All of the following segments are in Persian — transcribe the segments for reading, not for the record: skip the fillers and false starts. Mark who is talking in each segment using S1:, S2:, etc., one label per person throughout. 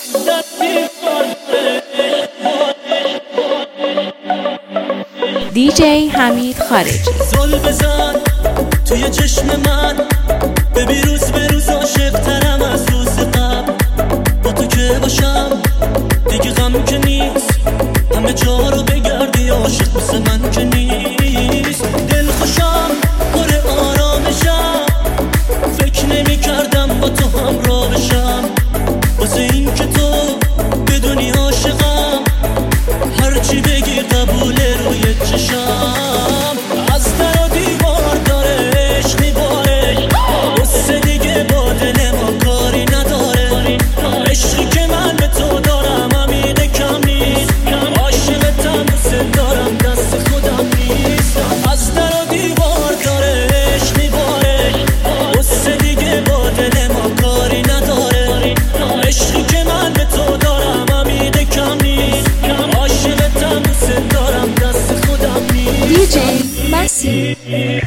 S1: دیجی حمید خارجی.
S2: زل بزن توی چشم من، ببین روز به روز عاشق ترم از روز قبل. با تو که باشم دیگه غم که نیست، همه جا رو بگردی عاشق مثل من که نیست. دل خوشم پر آرامشم، فکر نمی کردم با تو همراه بشم. واسه این که تو بدونی عاشقم، هرچی بگی قبوله روی چشم. از در و دیوار داره عشق میباره، قصه دیگه با دل ما کاری نداره. عشقی که من به تو دارم امید کم نیست، عاشقتم دوست دارم دست خودم نیست. از در و دیوار داره عشق میباره، قصه دیگه با دل ما کاری نداره. عشقی که من به تو دارم امید کم نیست، عاشقتم دوست دارم دست خودم نیست.
S1: دیجی مسی.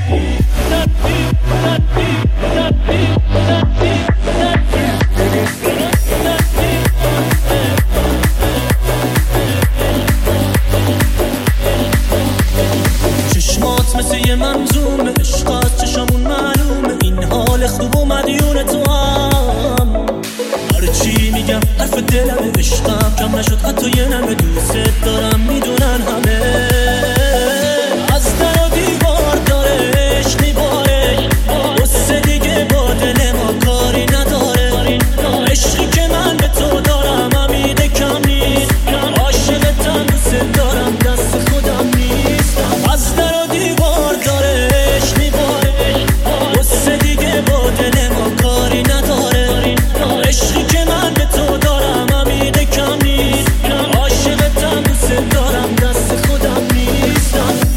S2: چشمات مثل یه منظومه، عشق از چشمون معلومه. این حال خوب و مدیون تو هم، هرچی میگم حرف دلمه. عشقم کم نشد حتی یه نمه، دوست دارم میدونن همه. از در و دیوار داره عشق میباره، قصه دیگه با دل ما کاری نداره. عشقی که من به تو دارم امید کم نیست، عاشقتم دوست دارم دست خودم نیست. از در و دیوار داره عشق میباره، قصه دیگه با دل ما کاری نداره. عشقی که من به تو دارم امید کم نیست، عاشقتم دوست دارم دست خودم نیست.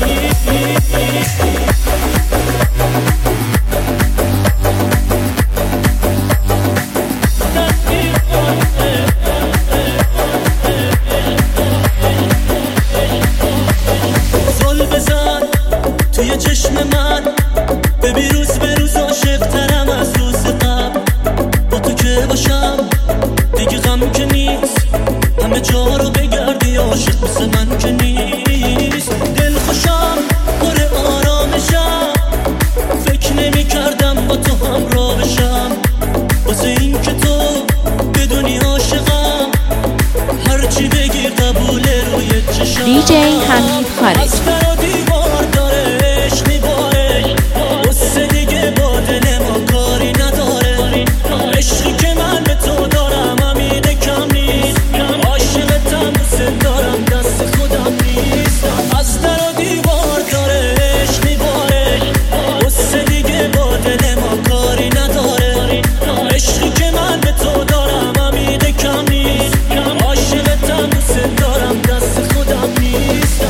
S2: زل بزن توی چشم من، ببین روز به روز عاشق ترم از روز قبل. با تو که باشم دیگه غم که نیست، همه جا رو بگردی عاشق مثل من که نیست. دل خوشم پر آرامشم، فکر نمی کردم با تو همراه بشم. واسه این که تو بدونی عاشقم، هرچی بگی قبوله روی چشم.
S1: دیجی حمید خارجی.
S2: از در و دیوار داره عشق میباره، قصه دیگه با دل ما کاری نداره. عشقی که من به تو دارم امید کم نیست، عاشقتم دوست دارم دست خودم نیست. از در و دیوار داره عشق میباره، قصه دیگه با دل ما کاری نداره. عشقی که من به تو دارم امید کم نیست، عاشقتم دوست دارم دست خودم نیست.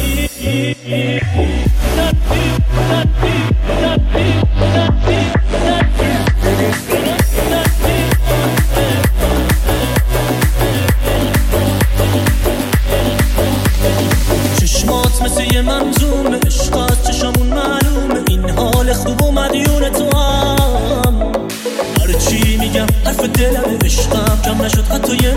S2: چشمات مثل یه منظومه، عشق از چشمون معلومه. این حال خوب و مدیون تو هم، هرچی میگم حرف دلمه. عشقم کم نشد حتی یه